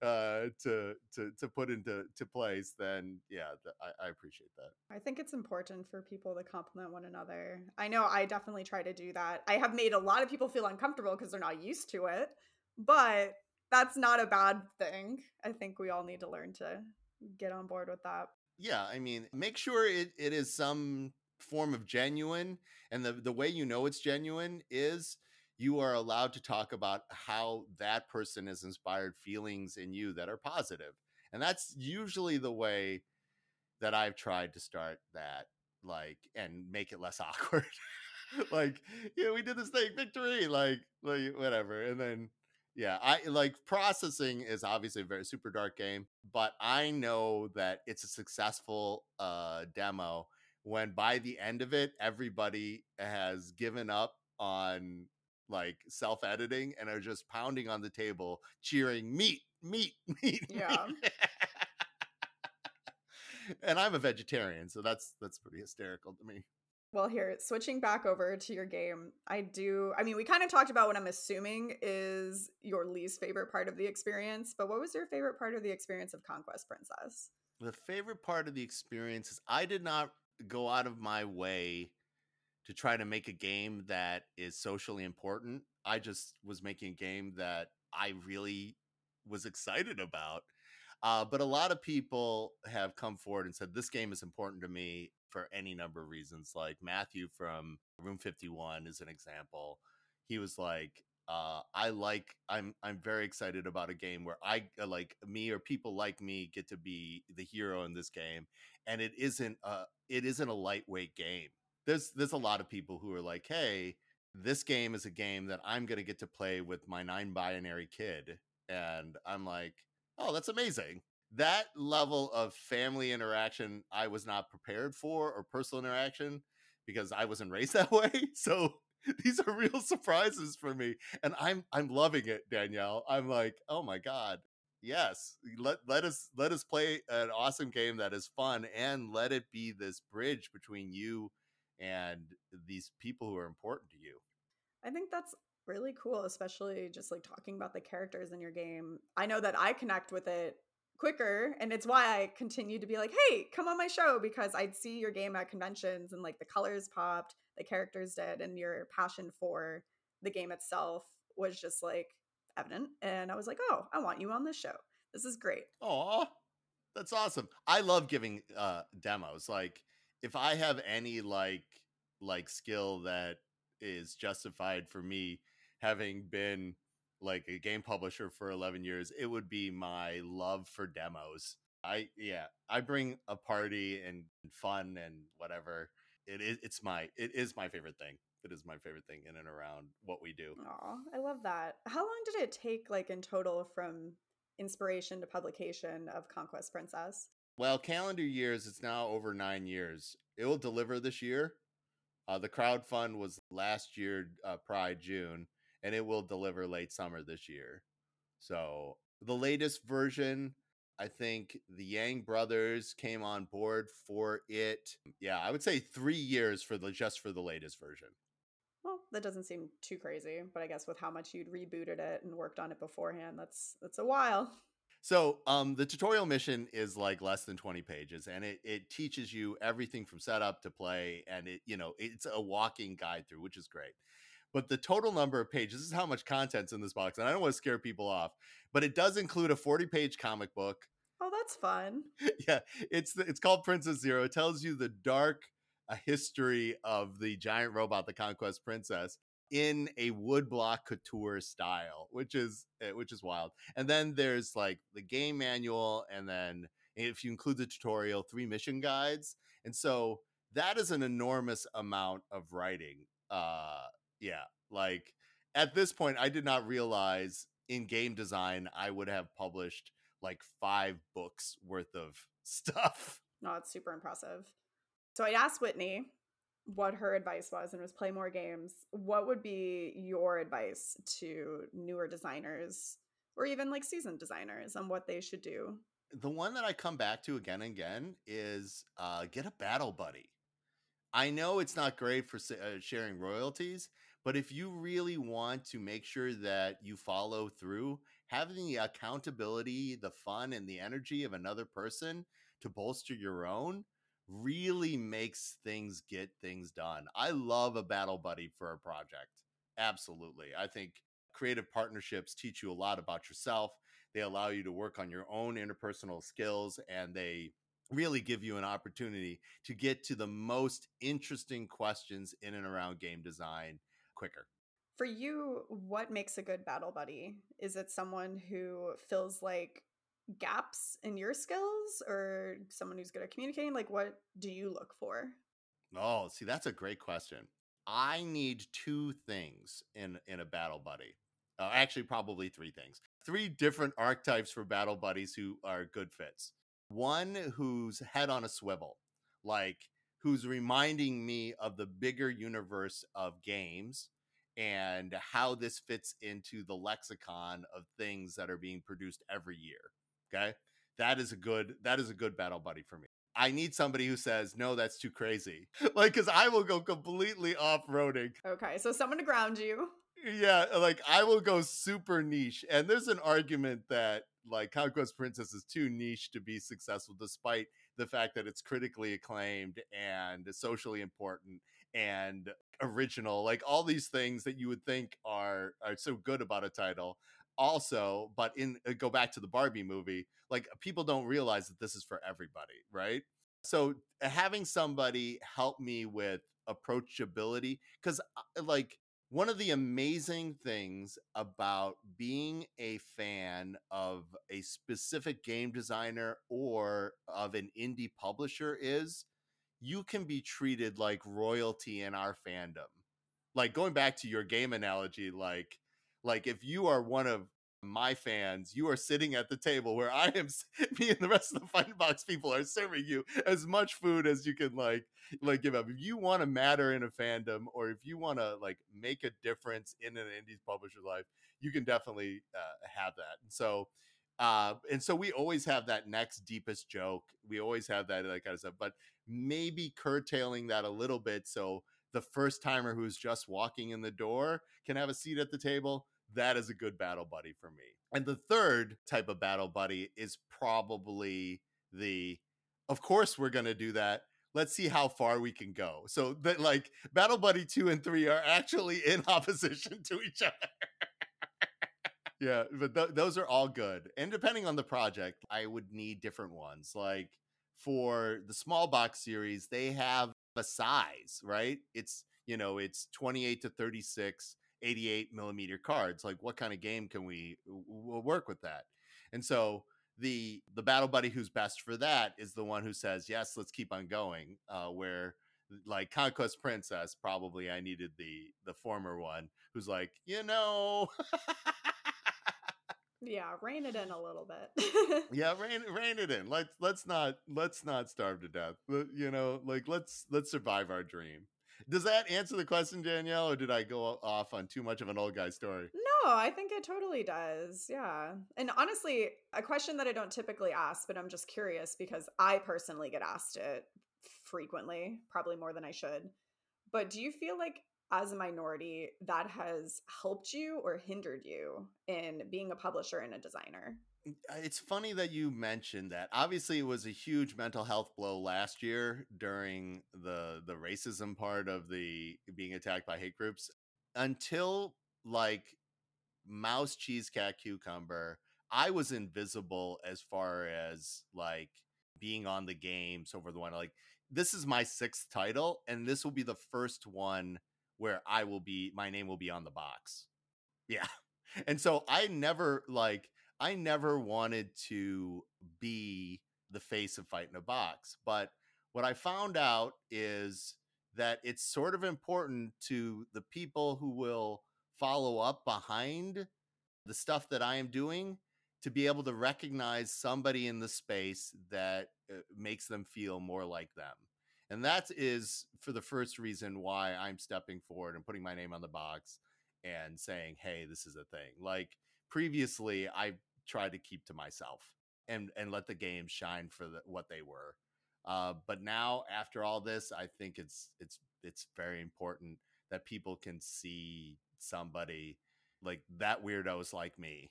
to put into place. Then I appreciate that. I think it's important for people to compliment one another. I know I definitely try to do that. I have made a lot of people feel uncomfortable because they're not used to it, but that's not a bad thing. I think we all need to learn to get on board with that. Yeah, I mean, make sure it is some form of genuine. And the way you know it's genuine is you are allowed to talk about how that person has inspired feelings in you that are positive. And that's usually the way that I've tried to start that, like, and make it less awkward. Like, yeah, we did this thing, victory, like whatever. And then I like processing is obviously a very super dark game, but I know that it's a successful demo when by the end of it everybody has given up on like self-editing and are just pounding on the table cheering meat, meat, meat, Yeah. meat. And I'm a vegetarian, so that's pretty hysterical to me. Well, here, switching back over to your game, I mean, we kind of talked about what I'm assuming is your least favorite part of the experience, but what was your favorite part of the experience of Conquest Princess? The favorite part of the experience is I did not go out of my way to try to make a game that is socially important. I just was making a game that I really was excited about. But a lot of people have come forward and said this game is important to me for any number of reasons. Like Matthew from Room 51 is an example. He was like, I'm very excited about a game where I like me or people like me get to be the hero in this game, and it isn't a lightweight game. There's a lot of people who are like, hey, this game is a game that I'm gonna get to play with my non-binary kid, and I'm like, oh, that's amazing. That level of family interaction I was not prepared for, or personal interaction, because I wasn't raised that way. So these are real surprises for me, and I'm loving it, Danielle. I'm like, oh my god, yes. Let us play an awesome game that is fun, and let it be this bridge between you and these people who are important to you. I think that's really cool, especially just like talking about the characters in your game. I know that I connect with it quicker, and it's why I continue to be like, hey, come on my show, because I'd see your game at conventions and like the colors popped, the characters did, and your passion for the game itself was just like evident. And I was like, oh, I want you on this show. This is great. Aw, that's awesome. I love giving demos. Like if I have any like skill that is justified for me having been like a game publisher for 11 years, it would be my love for demos. I bring a party and fun and whatever. It is my favorite thing. It is my favorite thing in and around what we do. Aw, I love that. How long did it take, like in total, from inspiration to publication of Conquest Princess? Well, calendar years, it's now over 9 years. It will deliver this year. The crowd fund was last year, Pride June, and it will deliver late summer this year. So the latest version, I think the Yang brothers came on board for it. Yeah, I would say 3 years for the latest version. Well, that doesn't seem too crazy, but I guess with how much you'd rebooted it and worked on it beforehand, that's a while. So the tutorial mission is like less than 20 pages, and it teaches you everything from setup to play, and it's a walking guide through, which is great. But the total number of pages, this is how much content's in this box, and I don't want to scare people off, but it does include a 40-page comic book. Oh, that's fun. Yeah, it's called Princess Zero. It tells you the dark history of the giant robot, the Conquest Princess, in a woodblock couture style, which is wild. And then there's like the game manual, and then if you include the tutorial, 3 mission guides. And so that is an enormous amount of writing. Yeah, like at this point, I did not realize in game design I would have published like 5 books worth of stuff. No, it's super impressive. So I asked Whitney what her advice was, and it was play more games. What would be your advice to newer designers or even like seasoned designers on what they should do? The one that I come back to again and again is get a battle buddy. I know it's not great for sharing royalties, but if you really want to make sure that you follow through, having the accountability, the fun, and the energy of another person to bolster your own really makes get things done. I love a battle buddy for a project. Absolutely. I think creative partnerships teach you a lot about yourself. They allow you to work on your own interpersonal skills, and they really give you an opportunity to get to the most interesting questions in and around game design quicker. For you, what makes a good battle buddy? Is it someone who fills like gaps in your skills, or someone who's good at communicating? Like, what do you look for? Oh, see, that's a great question. I need 2 things in a battle buddy. Actually, probably 3 things. 3 different archetypes for battle buddies who are good fits. One who's head on a swivel, like who's reminding me of the bigger universe of games and how this fits into the lexicon of things that are being produced every year. Okay? That is a good battle buddy for me. I need somebody who says, "No, that's too crazy." Like, cuz I will go completely off-roading. Okay, so someone to ground you. Yeah, like I will go super niche. And there's an argument that like Conquest Princess is too niche to be successful, despite the fact that it's critically acclaimed and socially important and original. Like all these things that you would think are so good about a title. Also, but go back to the Barbie movie, like people don't realize that this is for everybody, right? So having somebody help me with approachability, because like one of the amazing things about being a fan of a specific game designer or of an indie publisher is you can be treated like royalty in our fandom. Like going back to your game analogy, like if you are one of my fans, you are sitting at the table where I am, me and the rest of the Fighting Box people are serving you as much food as you can like give up. If you want to matter in a fandom, or if you want to like make a difference in an indie publisher's life, you can definitely have that. And so we always have that next deepest joke. We always have that kind of stuff, but maybe curtailing that a little bit so the first timer who's just walking in the door can have a seat at the table. That is a good battle buddy for me. And the third type of battle buddy is probably of course we're going to do that. Let's see how far we can go. So that like battle buddy 2 and 3 are actually in opposition to each other. Yeah, but those are all good. And depending on the project, I would need different ones. Like for the small box series, they have a size, right? It's 28 to 36, 88 millimeter cards. Like what kind of game can we'll work with that? And so the battle buddy who's best for that is the one who says, yes, let's keep on going. Where like Conquest Princess, probably I needed the former one who's like, Yeah, rein it in a little bit. Yeah, rein it in. Let's not starve to death. Like let's survive our dream. Does that answer the question, Danielle, or did I go off on too much of an old guy story? No, I think it totally does. Yeah. And honestly, a question that I don't typically ask, but I'm just curious because I personally get asked it frequently, probably more than I should. But do you feel like as a minority that has helped you or hindered you in being a publisher and a designer? It's funny that you mentioned that. Obviously, it was a huge mental health blow last year during the racism part of the being attacked by hate groups. Until like Mouse Cheese Cat Cucumber, I was invisible as far as like being on the games over the one. Like, this is my 6th title, and this will be the first one where my name will be on the box. Yeah. And so I never wanted to be the face of Fight in a Box. But what I found out is that it's sort of important to the people who will follow up behind the stuff that I am doing to be able to recognize somebody in the space that makes them feel more like them. And that is for the first reason why I'm stepping forward and putting my name on the box and saying, hey, this is a thing. Like previously, I tried to keep to myself and let the games shine for what they were. But now, after all this, I think it's very important that people can see somebody like that weirdo's like me.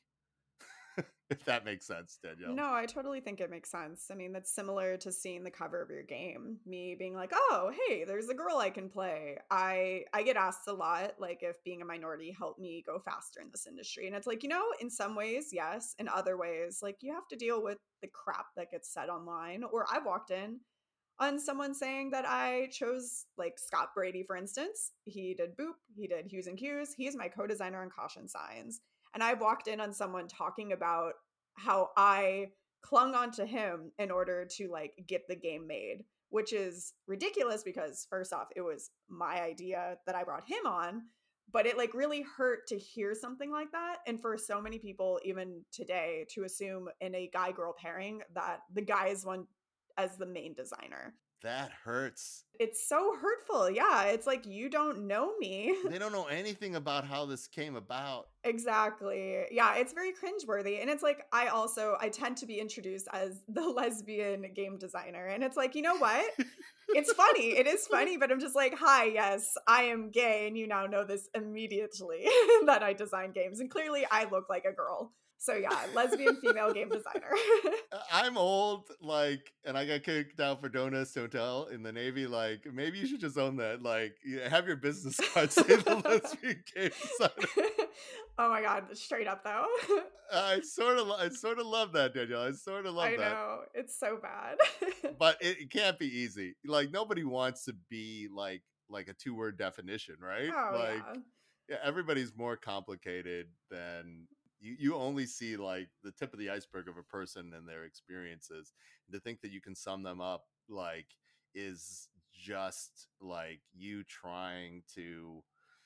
If that makes sense, Danielle. No, I totally think it makes sense. I mean, that's similar to seeing the cover of your game. Me being like, "Oh, hey, there's a girl I can play." I get asked a lot like if being a minority helped me go faster in this industry. And it's like, in some ways, yes, in other ways, like you have to deal with the crap that gets said online. Or I walked in on someone saying that I chose like Scott Brady, for instance. He did Boop, he did Hues and Cues. He's my co-designer on Caution Signs. And I walked in on someone talking about how I clung onto him in order to like get the game made, which is ridiculous because first off, it was my idea that I brought him on, but it like really hurt to hear something like that. And for so many people, even today, to assume in a guy girl pairing that the guy is one as the main designer. That hurts. It's so hurtful. Yeah. It's like, you don't know me. They don't know anything about how this came about. Exactly. Yeah. It's very cringeworthy. And it's like, I tend to be introduced as the lesbian game designer. And it's like, you know what? It's funny. It is funny, but I'm just like, hi, yes, I am gay. And you now know this immediately that I design games. And clearly I look like a girl. So yeah, lesbian female game designer. I'm old, like, and I got kicked out for Donuts Hotel in the Navy. Like, maybe you should just own that. Like, have your business card say the lesbian game designer. Oh my god, straight up though. I sort of love that, Danielle. I sort of love that. I know, it's so bad. But it can't be easy. Like, nobody wants to be like a 2-word definition, right? Oh like, yeah. Everybody's more complicated than you only see like the tip of the iceberg of a person and their experiences. To think that you can sum them up like is just like you trying to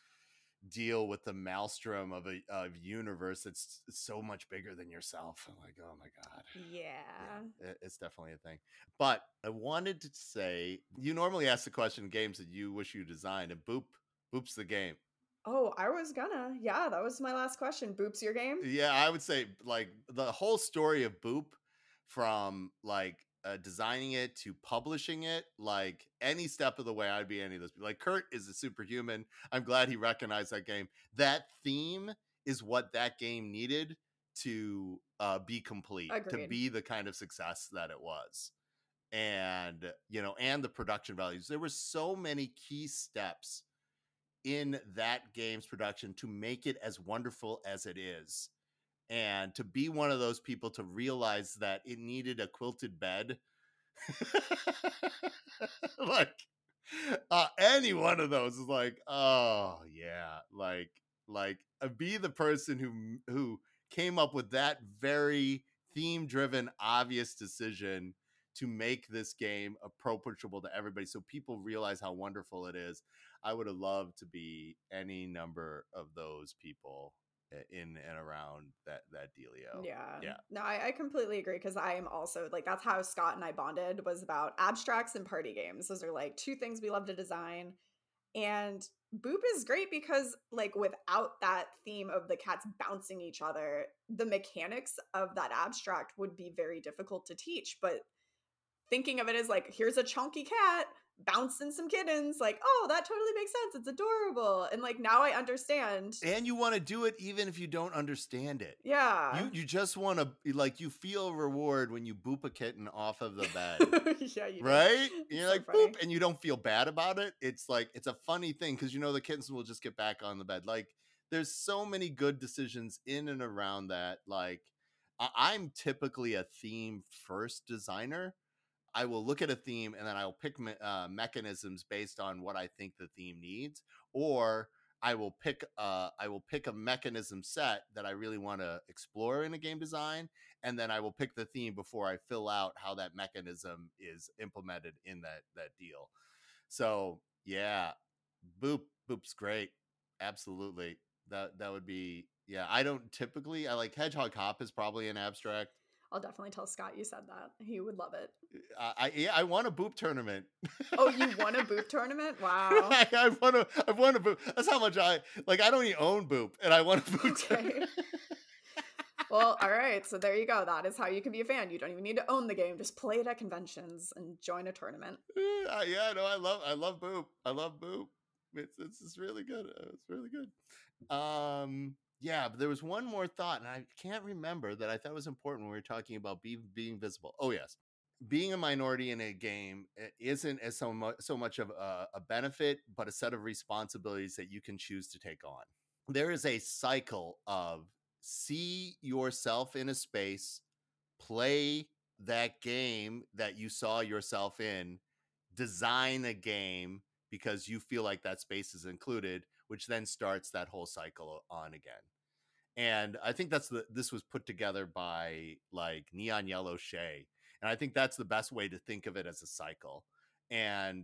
deal with the maelstrom of a universe that's so much bigger than yourself. I'm like, oh my god. Yeah, It's definitely a thing. But I wanted to say, you normally ask the question games that you wish you designed, and Boop's the game. Oh, I was gonna. Yeah, that was my last question. Boop's your game? Yeah, I would say like the whole story of Boop, from like designing it to publishing it, like any step of the way, I'd be any of those people. Like Kurt is a superhuman. I'm glad he recognized that game. That theme is what that game needed to be complete, Agreed. to be the kind of success that it was. And, and the production values. There were so many key steps in that game's production to make it as wonderful as it is. And to be one of those people to realize that it needed a quilted bed. Like any one of those is like, oh yeah, like be the person who came up with that very theme driven obvious decision to make this game approachable to everybody so people realize how wonderful it is. I would have loved to be any number of those people in and around that dealio. Yeah. No, I completely agree, because I am also like, that's how Scott and I bonded, was about abstracts and party games. Those are like two things we love to design. And Boop is great because like without that theme of the cats bouncing each other, the mechanics of that abstract would be very difficult to teach. But thinking of it as like, here's a chunky cat bouncing some kittens. Like, oh, that totally makes sense. It's adorable. And like, now I understand. And you want to do it even if you don't understand it. Yeah. You just want to, like, you feel a reward when you boop a kitten off of the bed. Yeah, you do. Right? And It's you're so like, funny. boop, and you don't feel bad about it. It's like, it's a funny thing because you know the kittens will just get back on the bed. Like, there's so many good decisions in and around that. Like, I'm typically a theme first designer. I will look at a theme and then I'll pick mechanisms based on what I think the theme needs, or I will pick a mechanism set that I really want to explore in a game design, and then I will pick the theme before I fill out how that mechanism is implemented in that deal. So yeah, boop's great, absolutely. That would be, yeah. I don't typically, I like Hedgehog Hop is probably an abstract. I'll definitely tell Scott you said that. He would love it. I won a boop tournament. Oh, you won a boop tournament? Wow. I've won a boop. That's how much I don't even own boop, and I won a boop tournament. Well, all right. So there you go. That is how you can be a fan. You don't even need to own the game. Just play it at conventions and join a tournament. Yeah, no, I love boop. I love boop. It's really good. It's really good. Yeah, but there was one more thought, and I can't remember, that I thought was important when we were talking about being visible. Oh, yes. Being a minority in a game isn't as so much of a benefit, but a set of responsibilities that you can choose to take on. There is a cycle of see yourself in a space, play that game that you saw yourself in, design a game because you feel like that space is included, which then starts that whole cycle on again. And I think this was put together by like Neon Yellow Shay. And I think that's the best way to think of it, as a cycle. And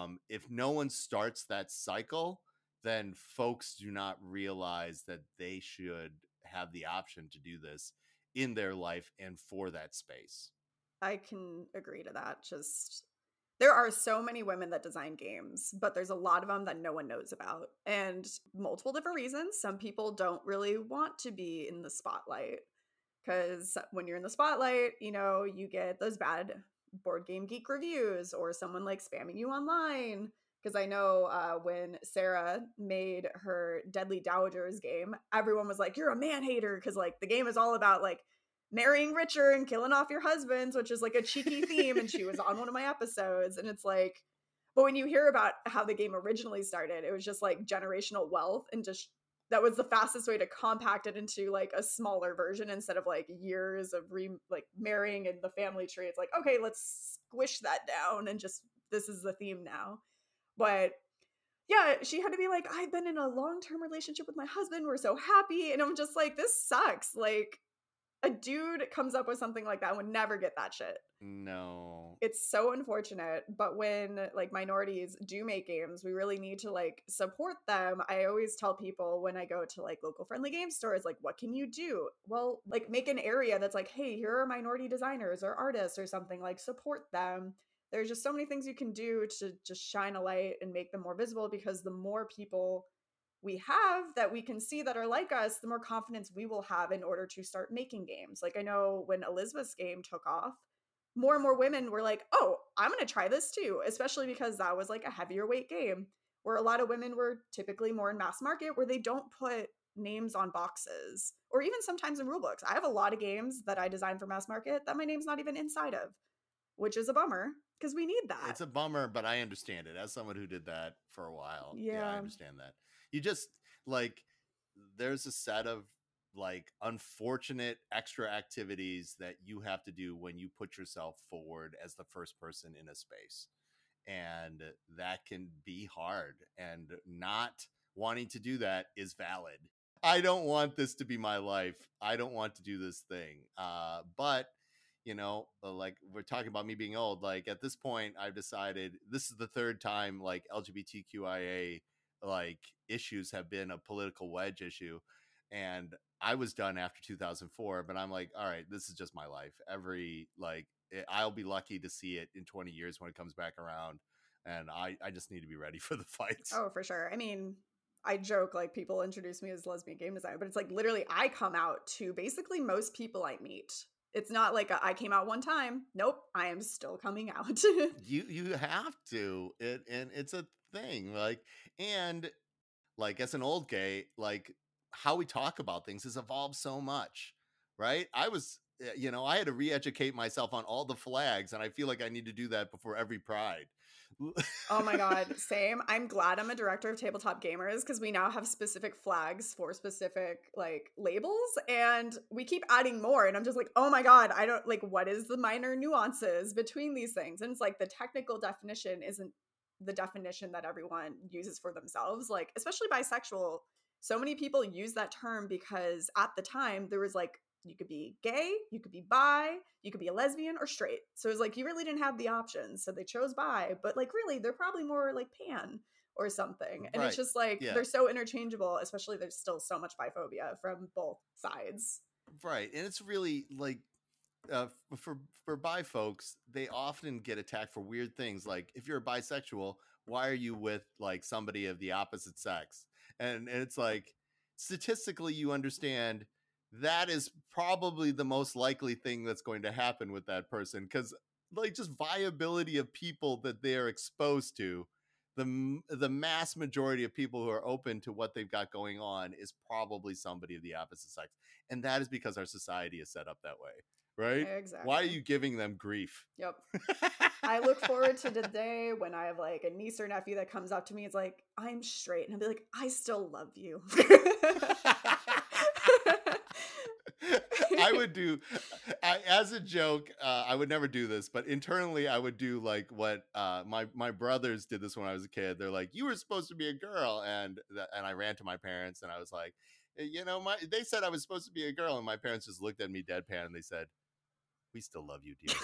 if no one starts that cycle, then folks do not realize that they should have the option to do this in their life and for that space. I can agree to that. Just, there are so many women that design games, but there's a lot of them that no one knows about. And multiple different reasons. Some people don't really want to be in the spotlight, because when you're in the spotlight, you know, you get those bad Board Game Geek reviews or someone like spamming you online. Because I know when Sarah made her Deadly Dowagers game, everyone was like, you're a man hater, because like the game is all about like marrying richer and killing off your husbands, which is like a cheeky theme. And she was on one of my episodes, and it's like, but when you hear about how the game originally started, it was just like generational wealth, and just that was the fastest way to compact it into like a smaller version instead of like years of marrying in the family tree. It's like, okay, let's squish that down and just, this is the theme now. But yeah, she had to be like, I've been in a long-term relationship with my husband, we're so happy. And I'm just like, this sucks. Like, a dude comes up with something like that would never get that shit. No. It's so unfortunate. But when like minorities do make games, we really need to like support them. I always tell people when I go to like local friendly game stores, like, what can you do? Well, like, make an area that's like, hey, here are minority designers or artists or something, like support them. There's just so many things you can do to just shine a light and make them more visible, because the more people we have that we can see that are like us, the more confidence we will have in order to start making games. Like, I know when Elizabeth's game took off, more and more women were like, oh, I'm going to try this too, especially because that was like a heavier weight game where a lot of women were typically more in mass market, where they don't put names on boxes, or even sometimes in rule books. I have a lot of games that I design for mass market that my name's not even inside of, which is a bummer, because we need that. It's a bummer, but I understand it. As someone who did that for a while, yeah, I understand that. You just, like, there's a set of like unfortunate extra activities that you have to do when you put yourself forward as the first person in a space, and that can be hard, and not wanting to do that is valid. I don't want this to be my life. I don't want to do this thing. But you know, like, we're talking about me being old. Like, at this point, I've decided this is the third time like LGBTQIA like issues have been a political wedge issue, and I was done after 2004. But I'm like, all right, this is just my life. I'll be lucky to see it in 20 years when it comes back around, and I just need to be ready for the fights. Oh, for sure. I mean, I joke like people introduce me as lesbian game designer, but it's like literally I come out to basically most people I meet. It's not like I came out one time. Nope, I am still coming out. You have to. And it's a thing. And as an old gay, how we talk about things has evolved so much, right? I had to re-educate myself on all the flags, and I feel like I need to do that before every Pride. Oh my God, same. I'm glad I'm a director of Tabletop Gamers because we now have specific flags for specific labels, and we keep adding more. And I'm just like, oh my God, I don't what is the minor nuances between these things? And it's like the technical definition isn't the definition that everyone uses for themselves. Especially bisexual, so many people use that term because at the time there was you could be gay, you could be bi, you could be a lesbian or straight. So it was you really didn't have the options. So they chose bi, but really they're probably more pan or something. And it's just they're so interchangeable, especially there's still so much biphobia from both sides. Right. And it's really for bi folks, they often get attacked for weird things. If you're a bisexual, why are you with somebody of the opposite sex? And it's statistically you understand that is probably the most likely thing that's going to happen with that person, because just viability of people that they're exposed to, the mass majority of people who are open to what they've got going on is probably somebody of the opposite sex. And that is because our society is set up that way, right? Exactly. Why are you giving them grief? Yep. I look forward to the day when I have a niece or nephew that comes up to me. It's I'm straight. And I'll be I still love you. I would do, as a joke, I would never do this, but internally I would do what my brothers did this when I was a kid. They're you were supposed to be a girl, and I ran to my parents and I was they said I was supposed to be a girl, and my parents just looked at me deadpan and they said, "We still love you, dear."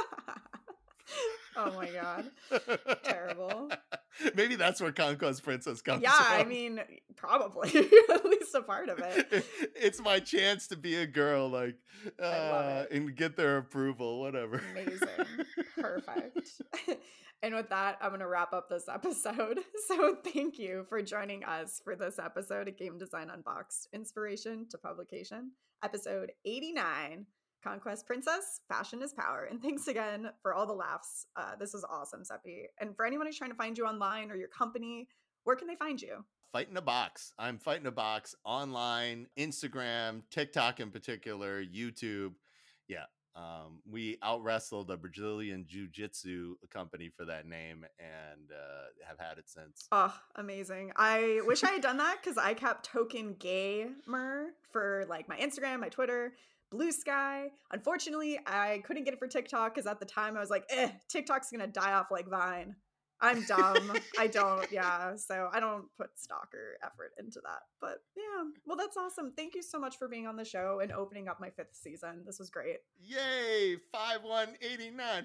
Oh my God. Terrible. Maybe that's where Conquest Princess comes from. Yeah, I mean, probably. At least a part of it. It's my chance to be a girl, and get their approval, whatever. Amazing. Perfect. And with that, I'm going to wrap up this episode. So thank you for joining us for this episode of Game Design Unboxed, Inspiration to Publication, episode 89. Conquest Princess, Fashion is Power. And thanks again for all the laughs. This was awesome, Seppi. And for anyone who's trying to find you online or your company, where can they find you? Fight in a Box. I'm Fight in a Box online, Instagram, TikTok in particular, YouTube. Yeah. We out-wrestled a Brazilian jiu-jitsu company for that name and have had it since. Oh, amazing. I wish I had done that because I kept Token Gamer for my Instagram, my Twitter, Blue Sky. Unfortunately, I couldn't get it for TikTok because at the time I was TikTok's gonna die off like Vine. I'm dumb. So I don't put stock or effort into that. But yeah, well, that's awesome. Thank you so much for being on the show and opening up my 5th season. This was great. Yay! 5189,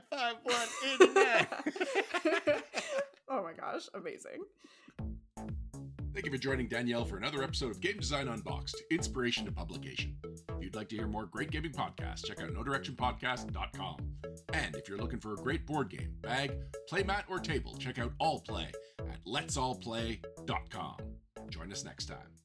5189. Oh my gosh, amazing. Thank you for joining Danielle for another episode of Game Design Unboxed, Inspiration to Publication. If you'd like to hear more great gaming podcasts, check out NoDirectionPodcast.com. And if you're looking for a great board game, bag, playmat, or table, check out All Play at Let'sAllPlay.com. Join us next time.